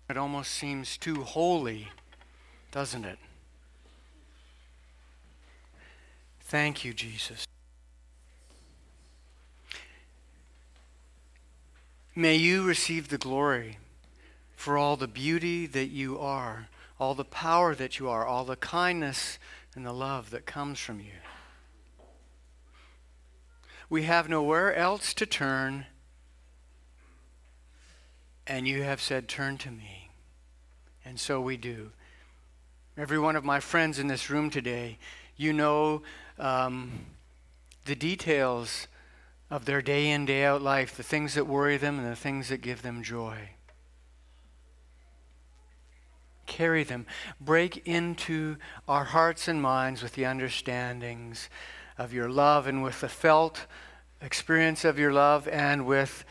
It almost seems too holy, doesn't it? Thank you, Jesus. May you receive the glory for all the beauty that you are, all the power that you are, all the kindness and the love that comes from you. We have nowhere else to turn, and you have said, turn to me. And so we do. Every one of my friends in this room today, you know the details of their day in, day out life, the things that worry them and the things that give them joy. Carry them. Break into our hearts and minds with the understandings of your love and with the felt experience of your love and with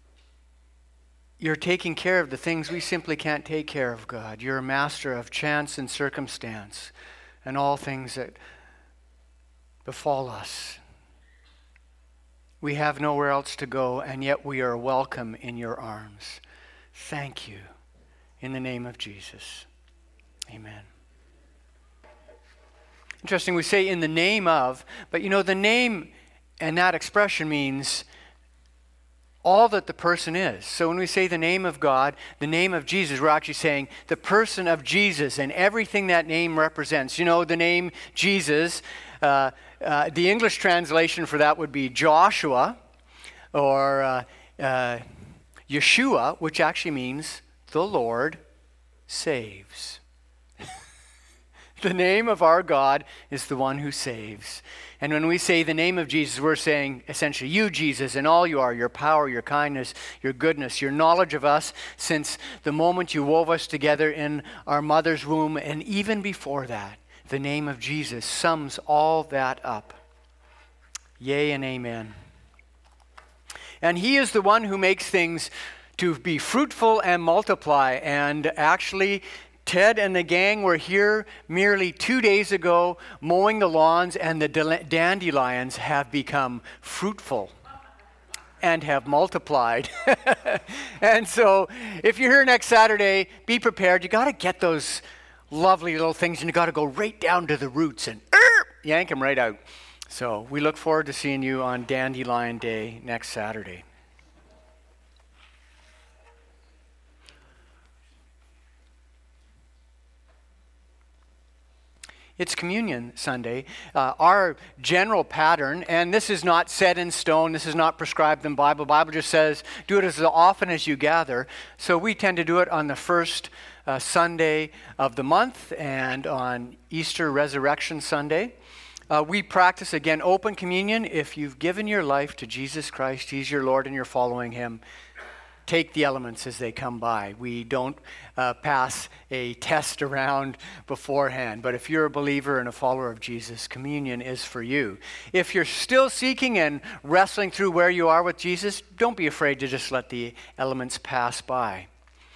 your taking care of the things we simply can't take care of, God. You're a master of chance and circumstance and all things that befall us. We have nowhere else to go, and yet we are welcome in your arms. Thank you. In the name of Jesus. Amen. Interesting, we say in the name of, but you know, the name and that expression means all that the person is. So when we say the name of God, the name of Jesus, we're actually saying the person of Jesus and everything that name represents. You know, the name Jesus, the English translation for that would be Joshua or Yeshua, which actually means the Lord saves. The name of our God is the one who saves. And when we say the name of Jesus, we're saying essentially you, Jesus, and all you are, your power, your kindness, your goodness, your knowledge of us since the moment you wove us together in our mother's womb, and even before that, the name of Jesus sums all that up. Yea and amen. And he is the one who makes things to be fruitful and multiply. And actually, Ted and the gang were here merely 2 days ago mowing the lawns, and the dandelions have become fruitful and have multiplied. And so if you're here next Saturday, be prepared. You got to get those lovely little things, and you got to go right down to the roots and yank them right out. So we look forward to seeing you on Dandelion Day next Saturday. It's Communion Sunday. Our general pattern, and this is not set in stone, this is not prescribed in the Bible. The Bible just says, do it as often as you gather. So we tend to do it on the first Sunday of the month and on Easter Resurrection Sunday. We practice, again, open communion. If you've given your life to Jesus Christ, He's your Lord and you're following Him, take the elements as they come by. We don't pass a test around beforehand. But if you're a believer and a follower of Jesus, communion is for you. If you're still seeking and wrestling through where you are with Jesus, don't be afraid to just let the elements pass by.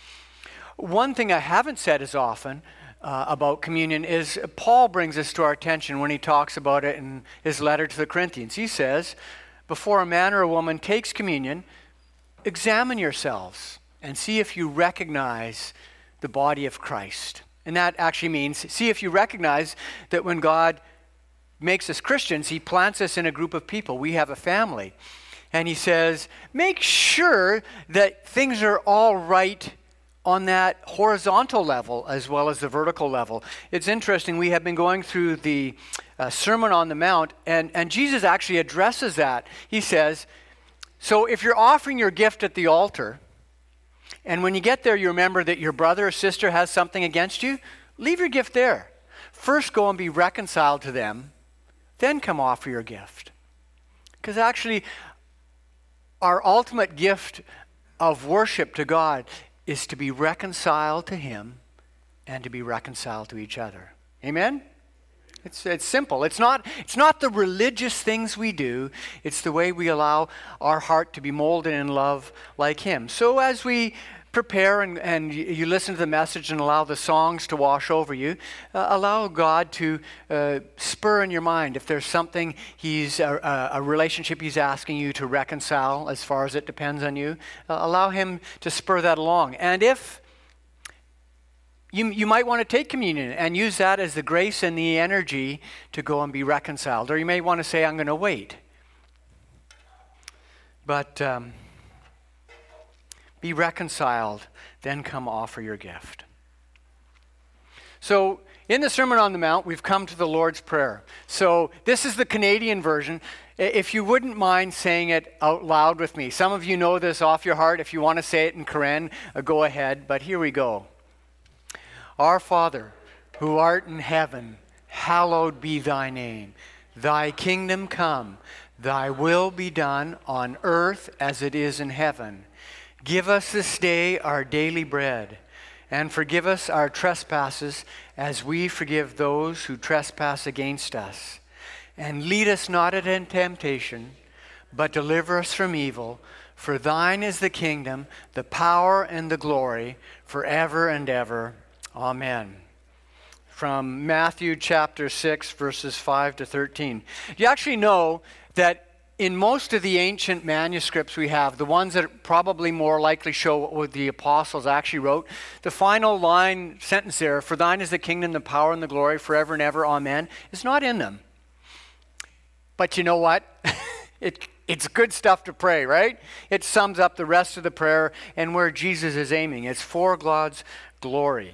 One thing I haven't said as often about communion is Paul brings this to our attention when he talks about it in his letter to the Corinthians. He says, before a man or a woman takes communion, examine yourselves and see if you recognize the body of Christ. And that actually means, see if you recognize that when God makes us Christians, He plants us in a group of people. We have a family. And He says, make sure that things are all right on that horizontal level as well as the vertical level. It's interesting, we have been going through the Sermon on the Mount, and Jesus actually addresses that. He says, so if you're offering your gift at the altar, and when you get there you remember that your brother or sister has something against you, leave your gift there. First go and be reconciled to them, then come offer your gift. Because actually, our ultimate gift of worship to God is to be reconciled to Him and to be reconciled to each other. Amen? It's simple. It's not the religious things we do. It's the way we allow our heart to be molded in love like Him. So as we prepare and you listen to the message and allow the songs to wash over you, allow God to spur in your mind if there's something a relationship He's asking you to reconcile as far as it depends on you. Allow Him to spur that along. And if you might want to take communion and use that as the grace and the energy to go and be reconciled. Or you may want to say, I'm going to wait. But be reconciled, then come offer your gift. So in the Sermon on the Mount, we've come to the Lord's Prayer. So this is the Canadian version. If you wouldn't mind saying it out loud with me. Some of you know this off your heart. If you want to say it in Karen, go ahead. But here we go. Our Father, who art in heaven, hallowed be thy name. Thy kingdom come. Thy will be done on earth as it is in heaven. Give us this day our daily bread, and forgive us our trespasses as we forgive those who trespass against us. And lead us not into temptation, but deliver us from evil. For thine is the kingdom, the power, and the glory, forever and ever. Amen. From Matthew chapter 6, verses 5 to 13. You actually know that in most of the ancient manuscripts we have, the ones that probably more likely show what the apostles actually wrote, the final sentence there, for thine is the kingdom, the power, and the glory forever and ever, amen, is not in them. But you know what? It's good stuff to pray, right? It sums up the rest of the prayer and where Jesus is aiming. It's for God's glory.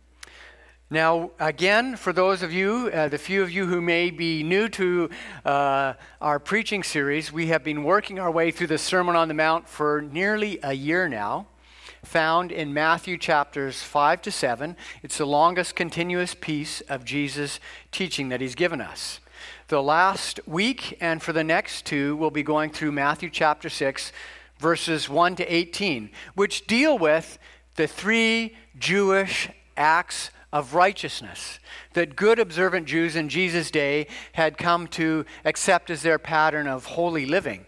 Now, again, for those of you, the few of you who may be new to our preaching series, we have been working our way through the Sermon on the Mount for nearly a year now, found in Matthew chapters 5 to 7. It's the longest continuous piece of Jesus' teaching that he's given us. The last week and for the next two, we'll be going through Matthew chapter 6, verses 1 to 18, which deal with the three Jewish acts of righteousness that good observant Jews in Jesus' day had come to accept as their pattern of holy living.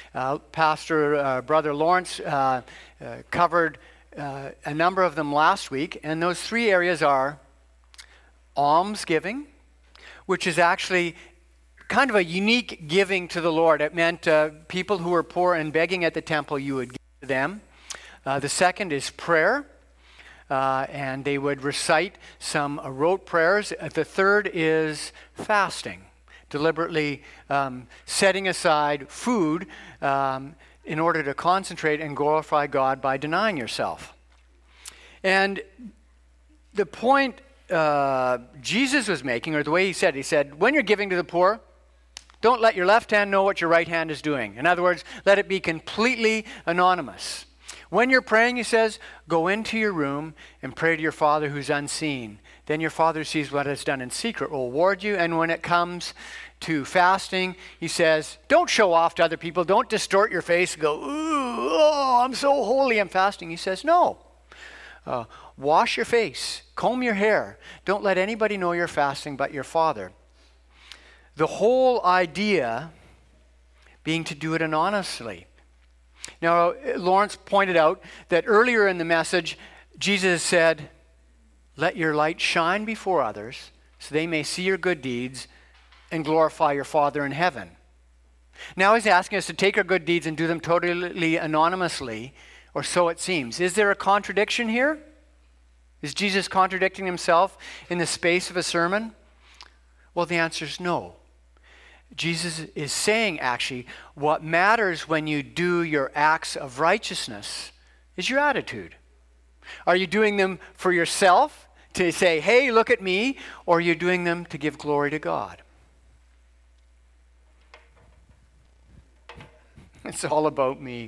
Brother Lawrence covered a number of them last week, and those three areas are almsgiving, which is actually kind of a unique giving to the Lord. It meant people who were poor and begging at the temple, you would give to them. The second is prayer. And they would recite some rote prayers. The third is fasting, deliberately setting aside food in order to concentrate and glorify God by denying yourself. And the point Jesus was making, or the way he said, when you're giving to the poor, don't let your left hand know what your right hand is doing. In other words, let it be completely anonymous. When you're praying, he says, go into your room and pray to your Father who's unseen. Then your Father sees what is done in secret will reward you. And when it comes to fasting, he says, don't show off to other people. Don't distort your face and go, ooh, oh, I'm so holy, I'm fasting. He says, no. Wash your face, comb your hair. Don't let anybody know you're fasting but your Father. The whole idea being to do it anonymously. Now, Lawrence pointed out that earlier in the message, Jesus said, let your light shine before others so they may see your good deeds and glorify your Father in heaven. Now he's asking us to take our good deeds and do them totally anonymously, or so it seems. Is there a contradiction here? Is Jesus contradicting himself in the space of a sermon? Well, the answer is no. Jesus is saying, actually, what matters when you do your acts of righteousness is your attitude. Are you doing them for yourself, to say, hey, look at me, or are you doing them to give glory to God? It's all about me.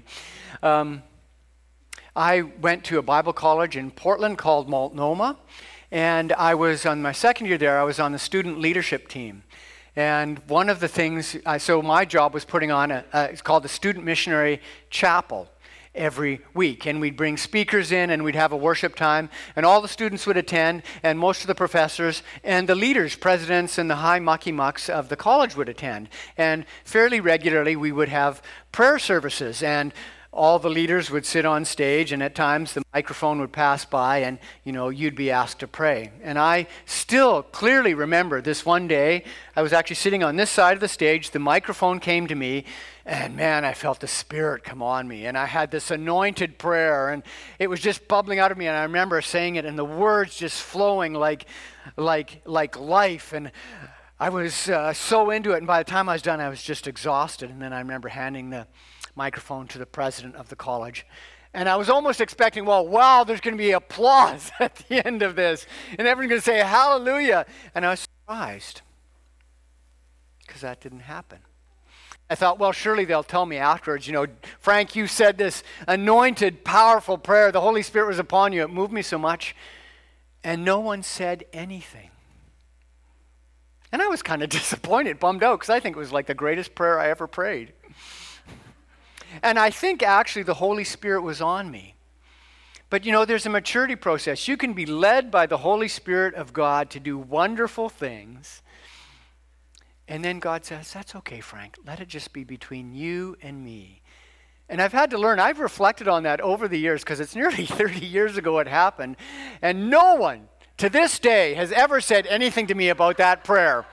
I went to a Bible college in Portland called Multnomah, and I was on my second year there, I was on the student leadership team. And one of the things, so my job was putting on it's called the Student Missionary Chapel every week. And we'd bring speakers in and we'd have a worship time. And all the students would attend, and most of the professors and the leaders, presidents and the high mucky-mucks of the college would attend. And fairly regularly we would have prayer services. And all the leaders would sit on stage, and at times the microphone would pass by, and you'd be asked to pray. And I still clearly remember this one day. I was actually sitting on this side of the stage. The microphone came to me, and man, I felt the Spirit come on me, and I had this anointed prayer, and it was just bubbling out of me. And I remember saying it, and the words just flowing like life. And I was so into it, and by the time I was done, I was just exhausted. And then I remember handing the microphone to the president of the college. And I was almost expecting, wow, there's going to be applause at the end of this. And everyone's going to say, hallelujah. And I was surprised because that didn't happen. I thought, well, surely they'll tell me afterwards, Frank, you said this anointed, powerful prayer. The Holy Spirit was upon you. It moved me so much. And no one said anything. And I was kind of disappointed, bummed out, because I think it was like the greatest prayer I ever prayed. And I think actually the Holy Spirit was on me. But there's a maturity process. You can be led by the Holy Spirit of God to do wonderful things. And then God says, that's okay, Frank. Let it just be between you and me. And I've had to learn, I've reflected on that over the years, because it's nearly 30 years ago it happened. And no one to this day has ever said anything to me about that prayer.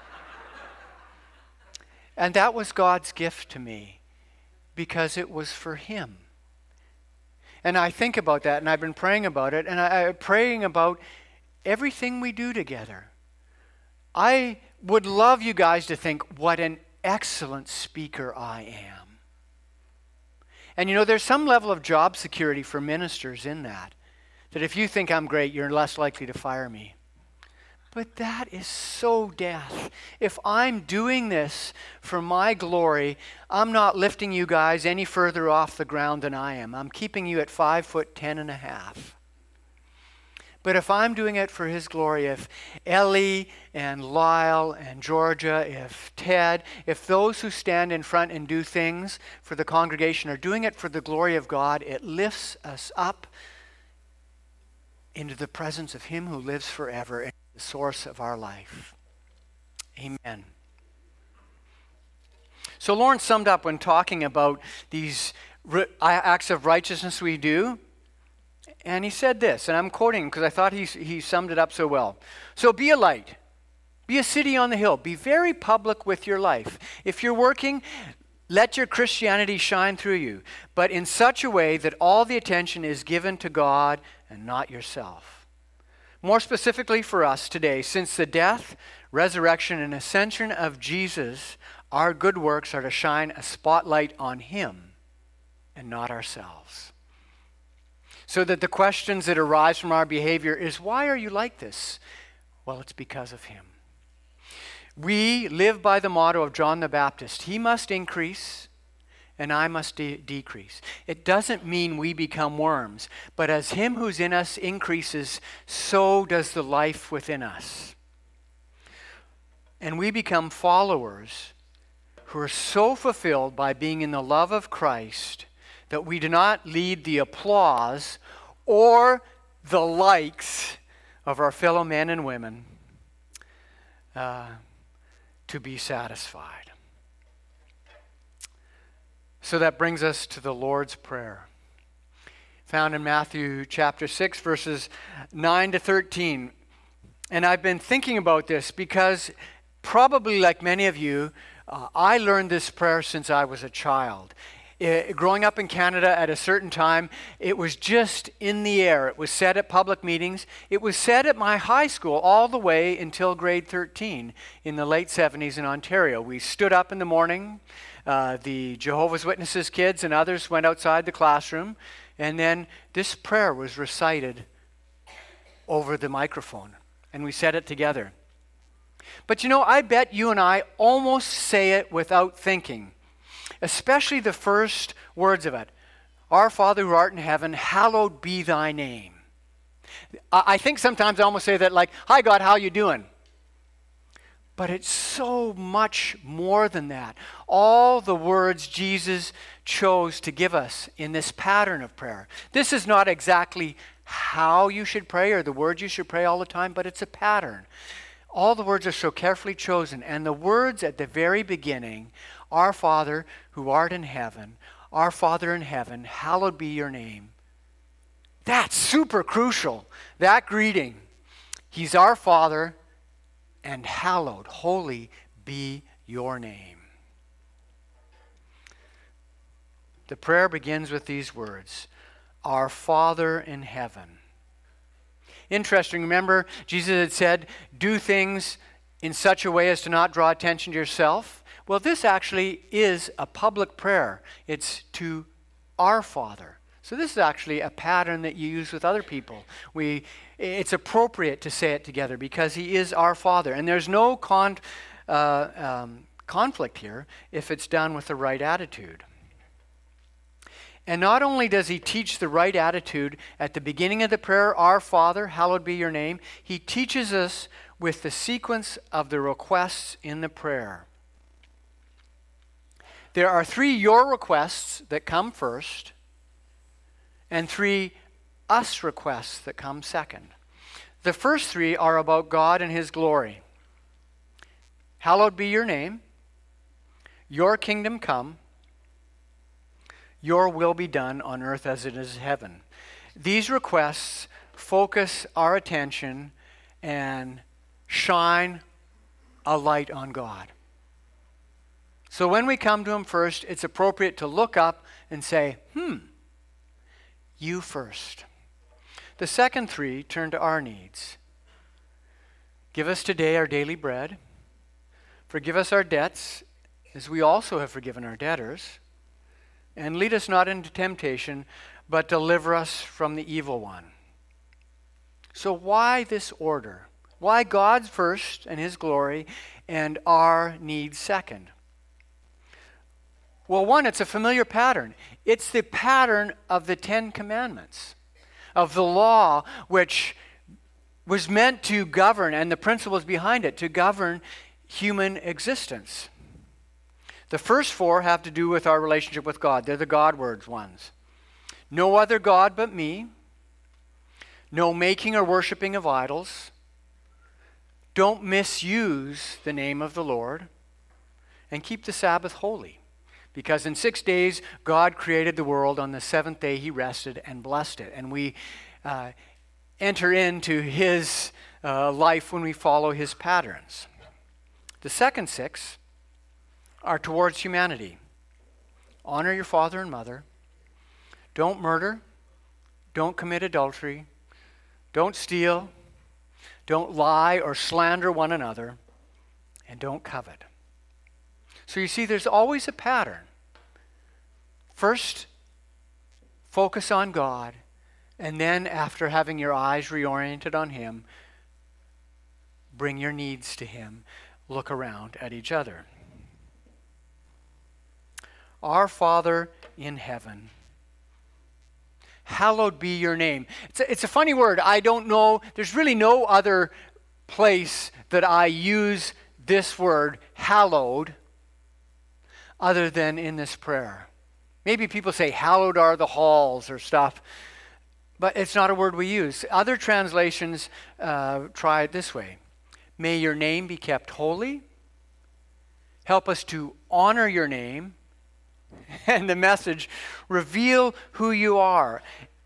And that was God's gift to me, because it was for Him. And I think about that, and I've been praying about it, and I'm praying about everything we do together. I would love you guys to think what an excellent speaker I am. And there's some level of job security for ministers in that if you think I'm great, you're less likely to fire me. But that is so death. If I'm doing this for my glory, I'm not lifting you guys any further off the ground than I am. I'm keeping you at 5'10.5". But if I'm doing it for His glory, if Ellie and Lyle and Georgia, if Ted, if those who stand in front and do things for the congregation are doing it for the glory of God, it lifts us up into the presence of Him who lives forever and the source of our life. Amen. So Lawrence summed up when talking about these acts of righteousness we do, and he said this, and I'm quoting him because I thought he summed it up so well. So be a light. Be a city on the hill. Be very public with your life. If you're working, let your Christianity shine through you, but in such a way that all the attention is given to God and not yourself. More specifically for us today, since the death, resurrection, and ascension of Jesus, our good works are to shine a spotlight on Him and not ourselves. So that the questions that arise from our behavior is, why are you like this? Well, it's because of Him. We live by the motto of John the Baptist. He must increase and I must decrease. It doesn't mean we become worms, but as Him who's in us increases, so does the life within us. And we become followers who are so fulfilled by being in the love of Christ that we do not need the applause or the likes of our fellow men and women to be satisfied. So that brings us to the Lord's Prayer, found in Matthew chapter 6, verses 9 to 13. And I've been thinking about this because probably like many of you, I learned this prayer since I was a child. Growing up in Canada at a certain time, it was just in the air. It was said at public meetings. It was said at my high school all the way until grade 13 in the late 70s in Ontario. We stood up in the morning. The Jehovah's Witnesses kids and others went outside the classroom, and then this prayer was recited over the microphone, and we said it together. But I bet you and I almost say it without thinking, especially the first words of it. Our Father who art in heaven, hallowed be thy name. I think sometimes I almost say that like, hi God, how you doing? But it's so much more than that. All the words Jesus chose to give us in this pattern of prayer. This is not exactly how you should pray or the words you should pray all the time, but it's a pattern. All the words are so carefully chosen. And the words at the very beginning, our Father who art in heaven, Our Father in heaven, hallowed be your name. That's super crucial, that greeting. He's our Father, and hallowed, holy be your name. The prayer begins with these words, Our Father in heaven. Interesting, remember Jesus had said, do things in such a way as to not draw attention to yourself. Well, this actually is a public prayer. It's to our Father. So this is actually a pattern that you use with other people. It's appropriate to say it together because he is our Father. And there's no conflict here if it's done with the right attitude. And not only does he teach the right attitude at the beginning of the prayer, Our Father, hallowed be your name, he teaches us with the sequence of the requests in the prayer. There are 3 your requests that come first, and 3 us requests that come second. The first 3 are about God and his glory. Hallowed be your name, your kingdom come, your will be done on earth as it is in heaven. These requests focus our attention and shine a light on God. So when we come to him first, it's appropriate to look up and say, you first. The second 3 turn to our needs. Give us today our daily bread. Forgive us our debts, as we also have forgiven our debtors. And lead us not into temptation, but deliver us from the evil one. So why this order? Why God first and his glory and our needs second? Well, one, it's a familiar pattern. It's the pattern of the 10 Commandments, of the law which was meant to govern, and the principles behind it, to govern human existence. The first 4 have to do with our relationship with God. They're the God words ones. No other God but me. No making or worshiping of idols. Don't misuse the name of the Lord. And keep the Sabbath holy. Because in 6 days, God created the world. On the 7th day, he rested and blessed it. And we enter into his life when we follow his patterns. The second 6 are towards humanity. Honor your father and mother. Don't murder. Don't commit adultery. Don't steal. Don't lie or slander one another. And don't covet. So you see, there's always a pattern. First, focus on God. And then after having your eyes reoriented on him, bring your needs to him. Look around at each other. Our Father in heaven, hallowed be your name. It's a funny word. I don't know. There's really no other place that I use this word, hallowed, other than in this prayer. Maybe people say, hallowed are the halls or stuff, but it's not a word we use. Other translations try it this way. May your name be kept holy. Help us to honor your name. And the message, reveal who you are.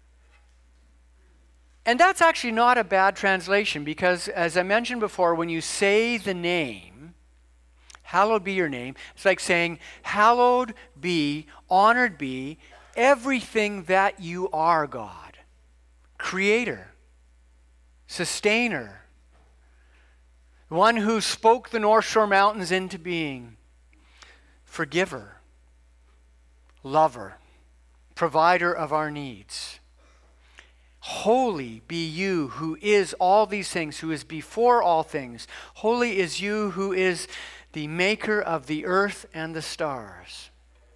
And that's actually not a bad translation because, as I mentioned before, when you say the name, hallowed be your name, it's like saying, hallowed be, honored be, everything that you are, God. Creator, sustainer, one who spoke the North Shore Mountains into being, forgiver, lover, provider of our needs. Holy be you who is all these things, who is before all things. Holy is you who is the maker of the earth and the stars.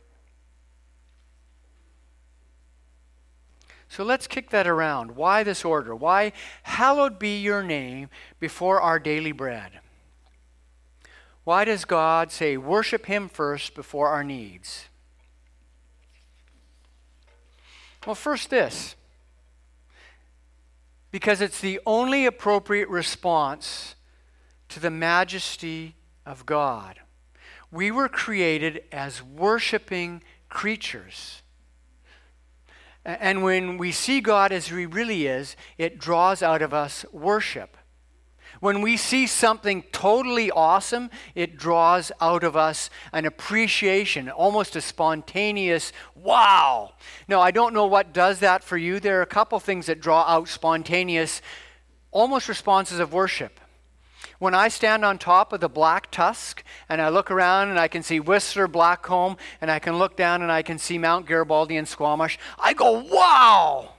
So let's kick that around. Why this order? Why hallowed be your name before our daily bread? Why does God say worship him first before our needs? Well, first this, because it's the only appropriate response to the majesty of God. We were created as worshiping creatures. And when we see God as He really is, it draws out of us worship. When we see something totally awesome, it draws out of us an appreciation, almost a spontaneous wow. Now, I don't know what does that for you. There are a couple things that draw out spontaneous, almost responses of worship. When I stand on top of the Black Tusk and I look around and I can see Whistler, Blackcomb, and I can look down and I can see Mount Garibaldi and Squamish, I go, wow!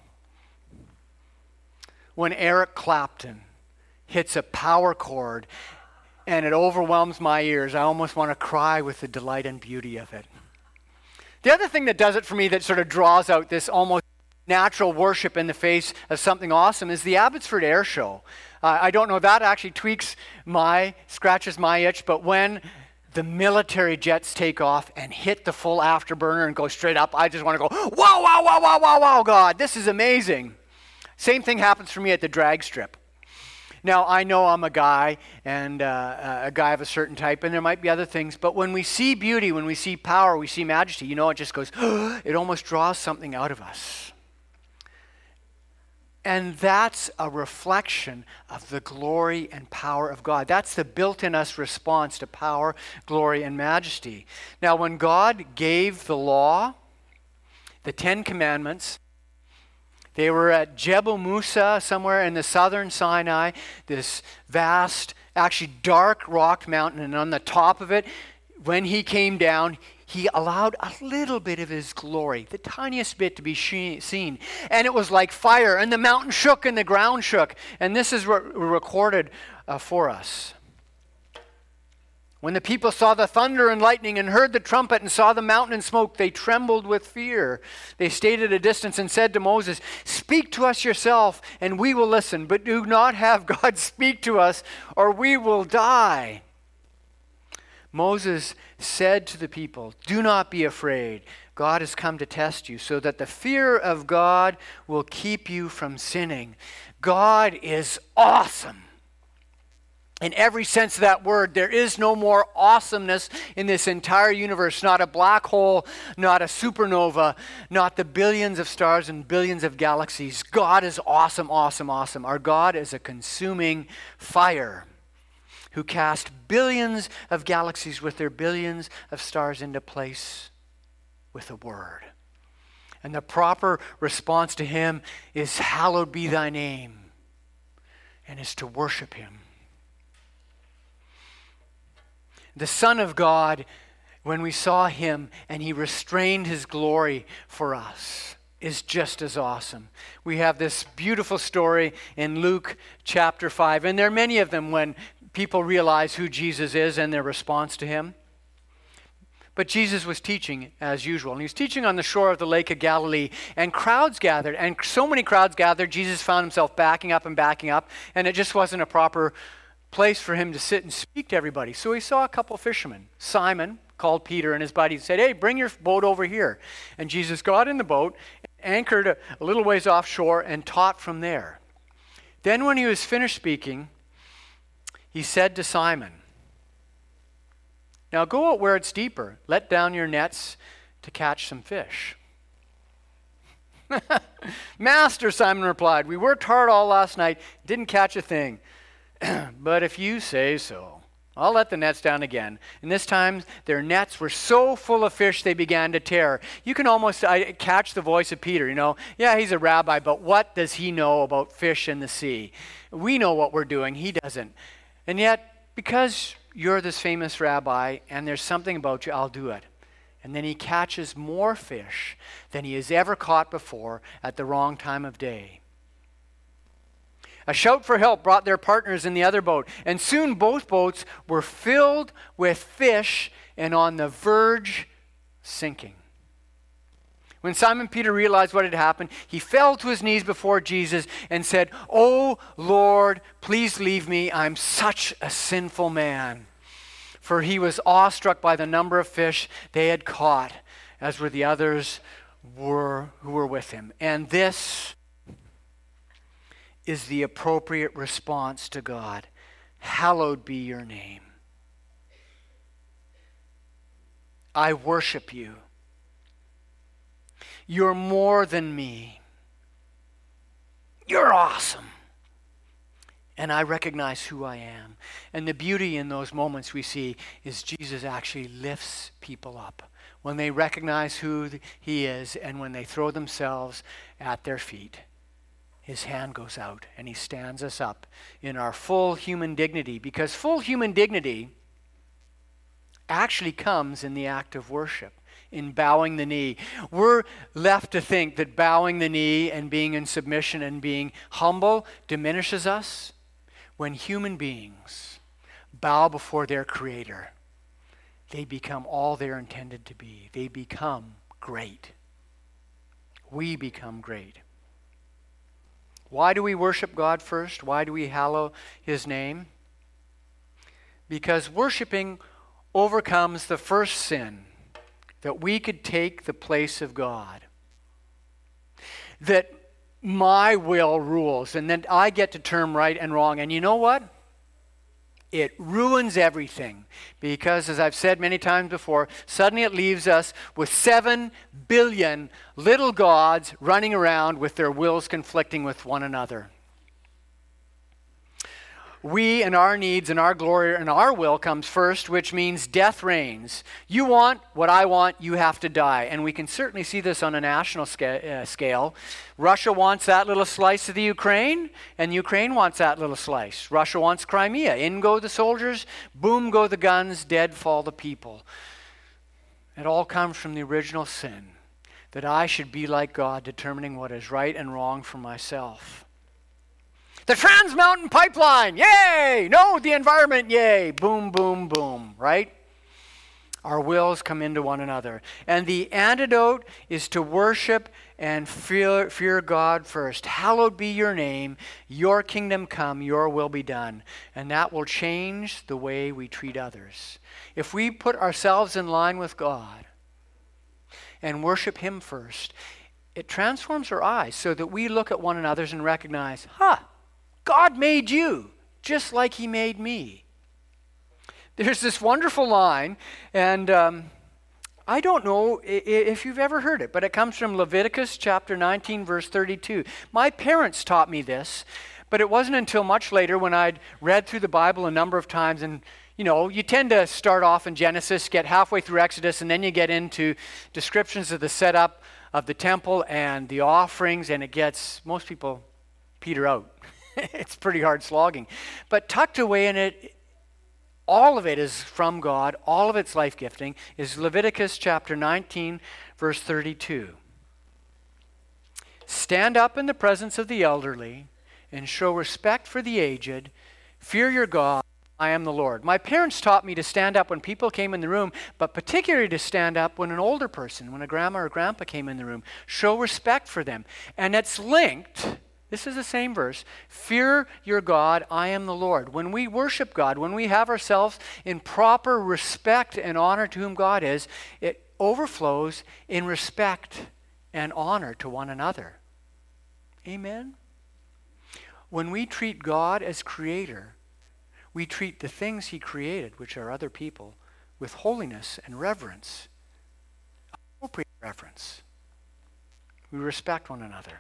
When Eric Clapton hits a power chord and it overwhelms my ears, I almost want to cry with the delight and beauty of it. The other thing that does it for me, that sort of draws out this almost natural worship in the face of something awesome, is the Abbotsford Air Show. I don't know, that actually scratches my itch, but when the military jets take off and hit the full afterburner and go straight up, I just want to go, wow, wow, wow, wow, wow, wow, God, this is amazing. Same thing happens for me at the drag strip. Now, I know I'm a guy, and a guy of a certain type, and there might be other things, but when we see beauty, when we see power, we see majesty, it just goes, it almost draws something out of us. And that's a reflection of the glory and power of God. That's the built-in us response to power, glory, and majesty. Now, when God gave the law, the 10 Commandments, they were at Jebel Musa, somewhere in the southern Sinai, this vast, actually dark rock mountain, and on the top of it, when He came down, He allowed a little bit of His glory, the tiniest bit, to be seen. And it was like fire, and the mountain shook and the ground shook. And this is recorded for us. When the people saw the thunder and lightning and heard the trumpet and saw the mountain in smoke, they trembled with fear. They stayed at a distance and said to Moses, "Speak to us yourself, and we will listen, but do not have God speak to us, or we will die." Moses said to the people, "Do not be afraid. God has come to test you, so that the fear of God will keep you from sinning." God is awesome. In every sense of that word, there is no more awesomeness in this entire universe. Not a black hole, not a supernova, not the billions of stars and billions of galaxies. God is awesome, awesome, awesome. Our God is a consuming fire who cast billions of galaxies with their billions of stars into place with a word. And the proper response to Him is, "Hallowed be thy name," and is to worship Him. The Son of God, when we saw Him and He restrained His glory for us, is just as awesome. We have this beautiful story in Luke chapter 5, and there are many of them when people realize who Jesus is and their response to Him. But Jesus was teaching as usual, and He was teaching on the shore of the Lake of Galilee, and crowds gathered, and so many crowds gathered, Jesus found Himself backing up, and it just wasn't a proper place for Him to sit and speak to everybody. So He saw a couple fishermen. Simon called Peter and his buddy and said, "Hey, bring your boat over here." And Jesus got in the boat, anchored a little ways offshore, and taught from there. Then when He was finished speaking, He said to Simon, "Now go out where it's deeper. Let down your nets to catch some fish." "Master," Simon replied, "we worked hard all last night, didn't catch a thing. But if you say so, I'll let the nets down again." And this time, their nets were so full of fish they began to tear. You can almost catch the voice of Peter, Yeah, he's a rabbi, but what does he know about fish in the sea? We know what we're doing. He doesn't. And yet, because you're this famous rabbi and there's something about you, I'll do it. And then he catches more fish than he has ever caught before at the wrong time of day. A shout for help brought their partners in the other boat, and soon both boats were filled with fish and on the verge of sinking. When Simon Peter realized what had happened, he fell to his knees before Jesus and said, "Oh Lord, please leave me. I'm such a sinful man." For he was awestruck by the number of fish they had caught, as were the others who were with him. And this is the appropriate response to God. "Hallowed be your name. I worship you. You're more than me. You're awesome. And I recognize who I am. And the beauty in those moments we see is Jesus actually lifts people up when they recognize who he is, and when they throw themselves at their feet. His hand goes out and he stands us up in our full human dignity, because full human dignity actually comes in the act of worship, in bowing the knee. We're left to think that bowing the knee and being in submission and being humble diminishes us. When human beings bow before their Creator, they become all they're intended to be. They become great. We become great. Why do we worship God first? Why do we hallow his name? Because worshiping overcomes the first sin, that we could take the place of God. That my will rules, and then I get to term right and wrong. And you know what? It ruins everything. Because, as I've said many times before, suddenly it leaves us with 7 billion little gods running around with their wills conflicting with one another. We and our needs and our glory and our will comes first, which means death reigns. You want what I want, you have to die. And we can certainly see this on a national scale. Russia wants that little slice of the Ukraine, and Ukraine wants that little slice. Russia wants Crimea. In go the soldiers, boom go the guns, dead fall the people. It all comes from the original sin, that I should be like God, determining what is right and wrong for myself. The Trans Mountain Pipeline, yay! No, the environment, yay! Boom, boom, boom, right? Our wills come into one another. And the antidote is to worship and fear God first. Hallowed be your name, your kingdom come, your will be done. And that will change the way we treat others. If we put ourselves in line with God and worship him first, it transforms our eyes so that we look at one another and recognize, God made you just like he made me. There's this wonderful line, and I don't know if you've ever heard it, but it comes from Leviticus chapter 19, verse 32. My parents taught me this, but it wasn't until much later when I'd read through the Bible a number of times, and you tend to start off in Genesis, get halfway through Exodus, and then you get into descriptions of the setup of the temple and the offerings, and most people peter out. It's pretty hard slogging. But tucked away in it, all of it is from God, all of its life gifting, is Leviticus chapter 19, verse 32. Stand up in the presence of the elderly and show respect for the aged. Fear your God, I am the Lord. My parents taught me to stand up when people came in the room, but particularly to stand up when an older person, when a grandma or grandpa came in the room. Show respect for them. And it's linked. This is the same verse. Fear your God, I am the Lord. When we worship God, when we have ourselves in proper respect and honor to whom God is, it overflows in respect and honor to one another. Amen? When we treat God as creator, we treat the things he created, which are other people, with holiness and reverence, appropriate reverence. We respect one another.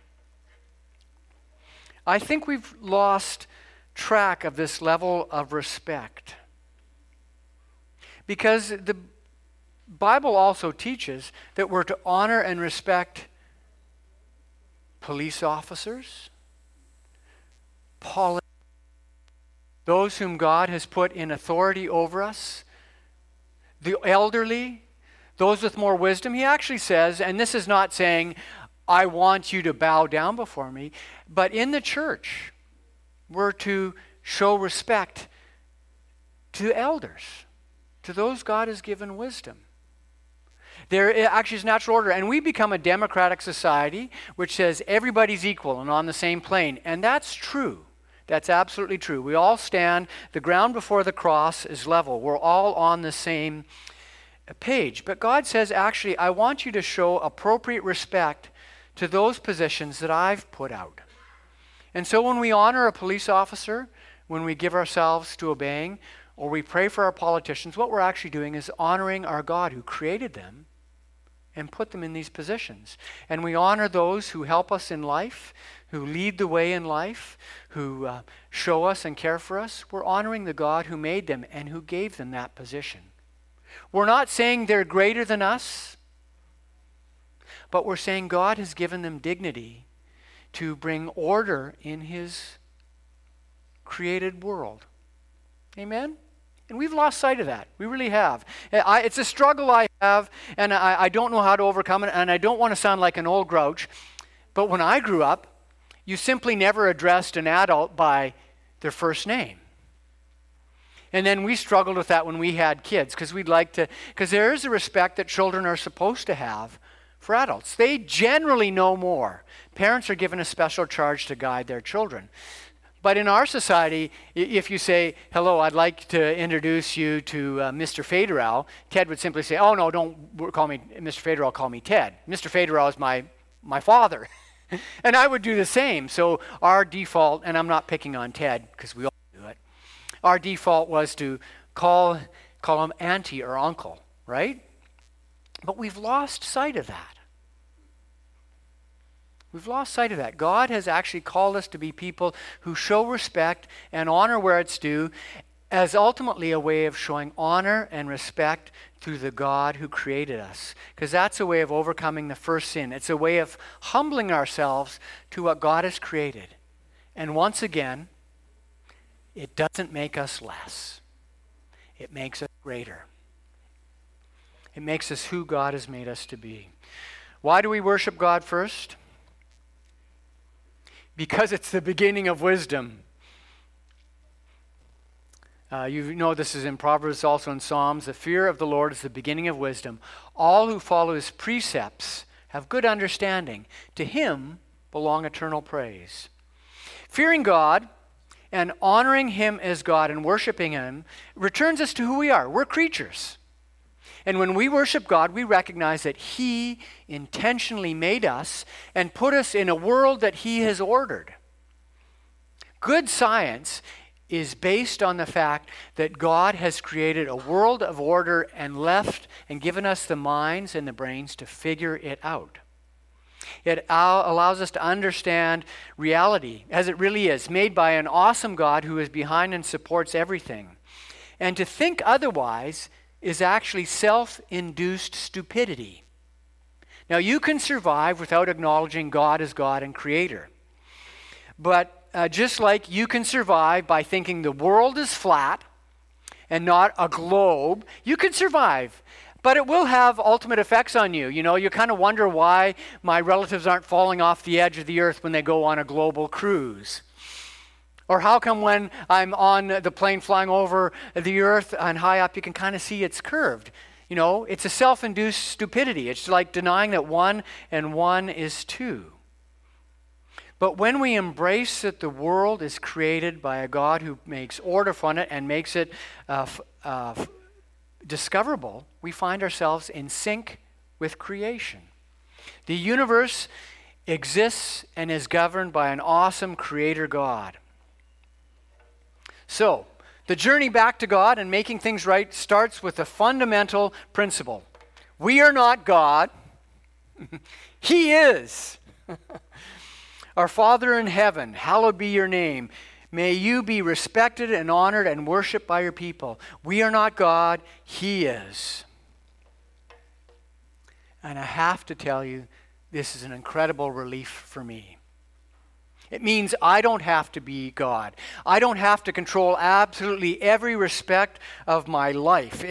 I think we've lost track of this level of respect, because the Bible also teaches that we're to honor and respect police officers, politicians, those whom God has put in authority over us, the elderly, those with more wisdom. He actually says, and this is not saying, I want you to bow down before me. But in the church, we're to show respect to elders, to those God has given wisdom. There actually is natural order. And we become a democratic society which says everybody's equal and on the same plane. And that's true. That's absolutely true. We all stand, the ground before the cross is level. We're all on the same page. But God says, actually, I want you to show appropriate respect to those positions that I've put out. And so when we honor a police officer, when we give ourselves to obeying, or we pray for our politicians, what we're actually doing is honoring our God who created them and put them in these positions. And we honor those who help us in life, who lead the way in life, who show us and care for us. We're honoring the God who made them and who gave them that position. We're not saying they're greater than us, but we're saying God has given them dignity to bring order in his created world. Amen? And we've lost sight of that. We really have. It's a struggle I have, and I don't know how to overcome it, and I don't want to sound like an old grouch, but when I grew up, you simply never addressed an adult by their first name. And then we struggled with that when we had kids, because there is a respect that children are supposed to have for adults. They generally know more. Parents are given a special charge to guide their children. But in our society, if you say, hello, I'd like to introduce you to Mr. Federal, Ted would simply say, oh no, don't call me Mr. Federal, call me Ted. Mr. Federal is my father. And I would do the same. So our default, and I'm not picking on Ted because we all do it, our default was to call him auntie or uncle, right? But we've lost sight of that. We've lost sight of that. God has actually called us to be people who show respect and honor where it's due, as ultimately a way of showing honor and respect through the God who created us. Because that's a way of overcoming the first sin. It's a way of humbling ourselves to what God has created. And once again, it doesn't make us less. It makes us greater. It makes us who God has made us to be. Why do we worship God first? Because it's the beginning of wisdom. You know this is in Proverbs, also in Psalms. The fear of the Lord is the beginning of wisdom. All who follow his precepts have good understanding. To him belong eternal praise. Fearing God and honoring him as God and worshiping him returns us to who we are. We're creatures. And when we worship God, we recognize that he intentionally made us and put us in a world that he has ordered. Good science is based on the fact that God has created a world of order and left and given us the minds and the brains to figure it out. It allows us to understand reality as it really is, made by an awesome God who is behind and supports everything. And to think otherwise is actually self-induced stupidity. Now, you can survive without acknowledging God as God and Creator. But just like you can survive by thinking the world is flat and not a globe, you can survive. But it will have ultimate effects on you. You know, you kind of wonder why my relatives aren't falling off the edge of the earth when they go on a global cruise. Or how come when I'm on the plane flying over the earth and high up, you can kind of see it's curved. You know, it's a self-induced stupidity. It's like denying that 1 and 1 is 2. But when we embrace that the world is created by a God who makes order from it and makes it discoverable, we find ourselves in sync with creation. The universe exists and is governed by an awesome creator God. So, the journey back to God and making things right starts with a fundamental principle. We are not God. He is. Our Father in heaven, hallowed be your name. May you be respected and honored and worshiped by your people. We are not God. He is. And I have to tell you, this is an incredible relief for me. It means I don't have to be God. I don't have to control absolutely every respect of my life.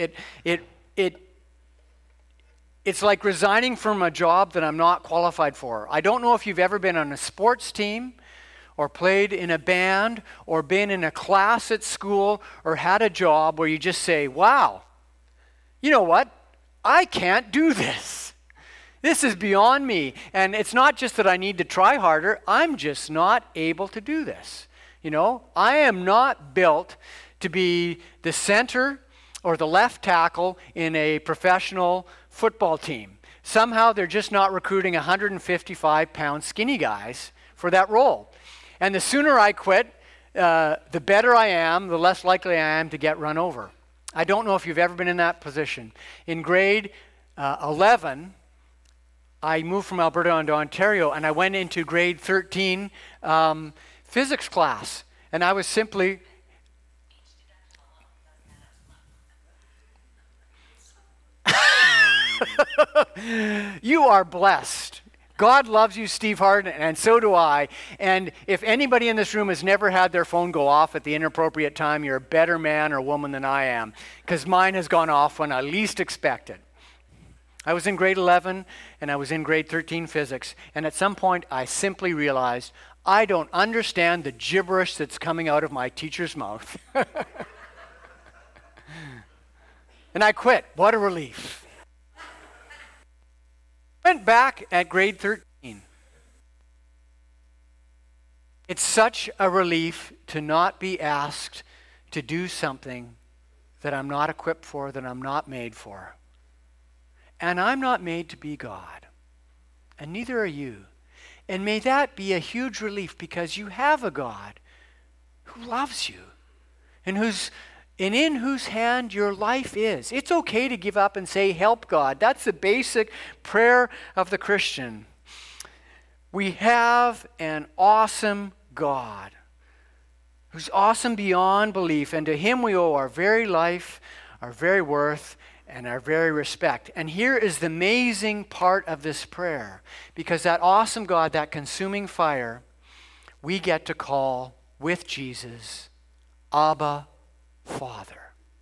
It's like resigning from a job that I'm not qualified for. I don't know if you've ever been on a sports team or played in a band or been in a class at school or had a job where you just say, wow, you know what? I can't do this. This is beyond me. And it's not just that I need to try harder. I'm just not able to do this. You know, I am not built to be the center or the left tackle in a professional football team. Somehow they're just not recruiting 155-pound skinny guys for that role. And the sooner I quit, the better I am, the less likely I am to get run over. I don't know if you've ever been in that position. In grade 11, I moved from Alberta onto Ontario, and I went into grade 13 physics class. And I was simply... You are blessed. God loves you, Steve Harden, and so do I. And if anybody in this room has never had their phone go off at the inappropriate time, you're a better man or woman than I am, because mine has gone off when I least expected. I was in grade 11, and I was in grade 13 physics, and at some point I simply realized I don't understand the gibberish that's coming out of my teacher's mouth. And I quit. What a relief. Went back at grade 13. It's such a relief to not be asked to do something that I'm not equipped for, that I'm not made for. And I'm not made to be God. And neither are you. And may that be a huge relief, because you have a God who loves you and in whose hand your life is. It's okay to give up and say, help God. That's the basic prayer of the Christian. We have an awesome God who's awesome beyond belief, and to him we owe our very life, our very worth, and our very respect. And here is the amazing part of this prayer, because that awesome God, that consuming fire, we get to call with Jesus, Abba, Father.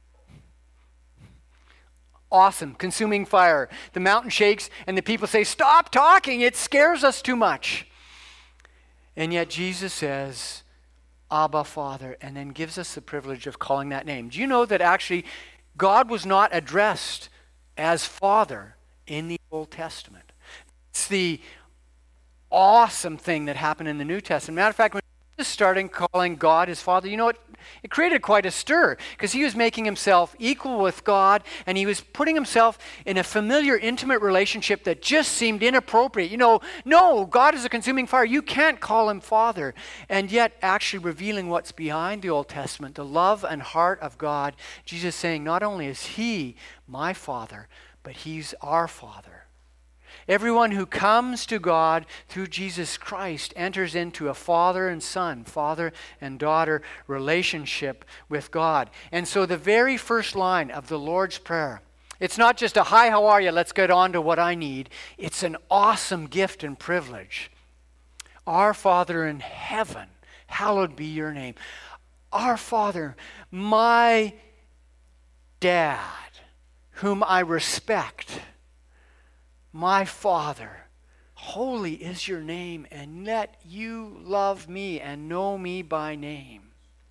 Awesome, consuming fire. The mountain shakes and the people say, stop talking, it scares us too much. And yet Jesus says, Abba, Father, and then gives us the privilege of calling that name. Do you know that actually God was not addressed as Father in the Old Testament? It's the awesome thing that happened in the New Testament. Matter of fact, when Jesus started calling God his Father, you know what? It created quite a stir, because he was making himself equal with God, and he was putting himself in a familiar, intimate relationship that just seemed inappropriate. You know, no, God is a consuming fire. You can't call him Father. And yet, actually revealing what's behind the Old Testament, the love and heart of God. Jesus saying, not only is he my Father, but he's our Father. Everyone who comes to God through Jesus Christ enters into a father and son, father and daughter relationship with God. And so the very first line of the Lord's Prayer, it's not just a, hi, how are you? Let's get on to what I need. It's an awesome gift and privilege. Our Father in heaven, hallowed be your name. Our Father, my dad, whom I respect, my Father, holy is your name, and let you love me and know me by name.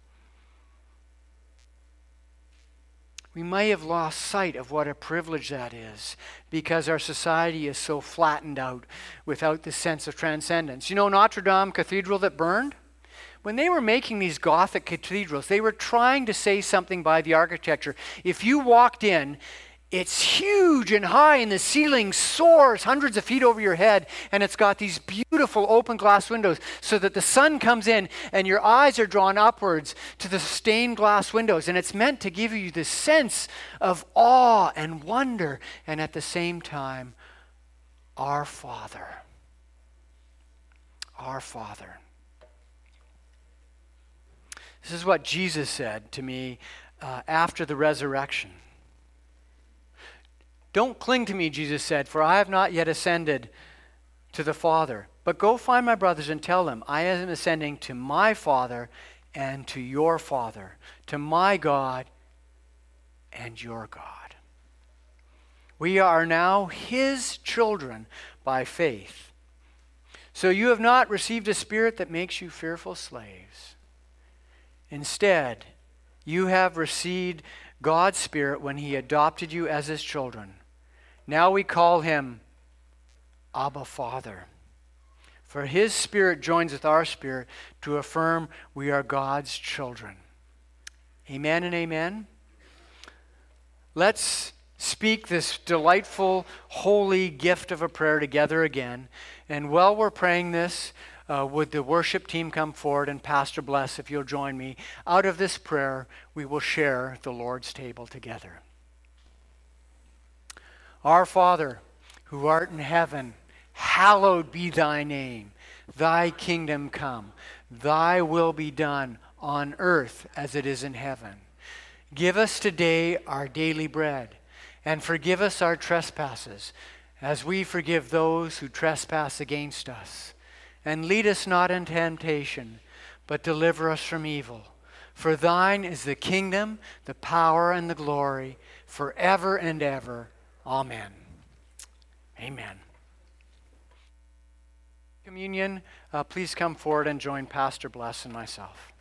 We may have lost sight of what a privilege that is, because our society is so flattened out without the sense of transcendence. You know Notre Dame Cathedral that burned? When they were making these Gothic cathedrals, they were trying to say something by the architecture. If you walked in, it's huge and high, and the ceiling soars hundreds of feet over your head, and it's got these beautiful open glass windows so that the sun comes in and your eyes are drawn upwards to the stained glass windows, and it's meant to give you this sense of awe and wonder, and at the same time, our Father. Our Father. This is what Jesus said to me after the resurrection. Don't cling to me, Jesus said, for I have not yet ascended to the Father. But go find my brothers and tell them, I am ascending to my Father and to your Father, to my God and your God. We are now his children by faith. So you have not received a spirit that makes you fearful slaves. Instead, you have received God's Spirit when he adopted you as his children. Now we call him Abba, Father. For his Spirit joins with our spirit to affirm we are God's children. Amen and amen. Let's speak this delightful, holy gift of a prayer together again. And while we're praying this, would the worship team come forward, and Pastor Bless, if you'll join me. Out of this prayer, we will share the Lord's table together. Our Father, who art in heaven, Hallowed be thy name. Thy kingdom come. Thy will be done on earth as it is in heaven. Give us today our daily bread, and forgive us our trespasses, as we forgive those who trespass against us. And lead us not into temptation, but deliver us from evil. For thine is the kingdom, the power, and the glory, forever and ever. Amen. Amen. Communion, please come forward and join Pastor Bless and myself.